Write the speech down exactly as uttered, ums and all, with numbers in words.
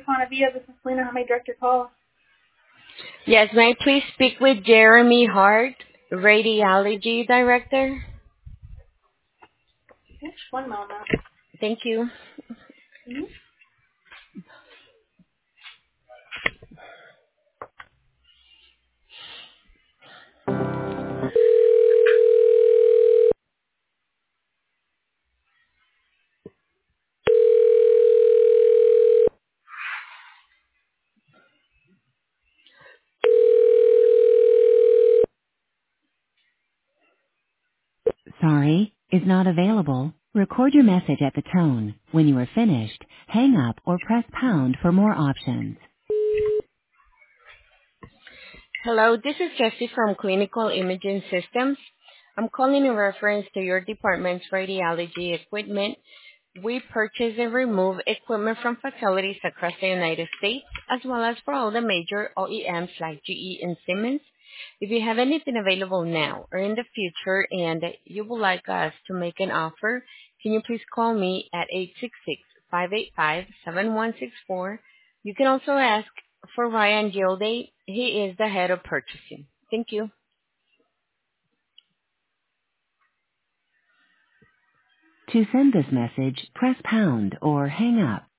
Conavia, this is Selena. How may I direct your call? Yes, may I please speak with Jeremy Hart, Radiology Director? Yes, one moment. Thank you. Mhm. Sorry, is not available. Record your message at the tone. When you are finished, hang up or press pound for more options. Hello, this is Jessie from Clinical Imaging Systems. I'm calling in reference to your department's radiology equipment. We purchase and remove equipment from facilities across the United States, as well as for all the major O E Ms like G E and Siemens. If you have anything available now or in the future and you would like us to make an offer, can you please call me at eight six six, five eight five, seven one six four. You can also ask for Ryan Gilday. He is the head of purchasing. Thank you. To send this message, press pound or hang up.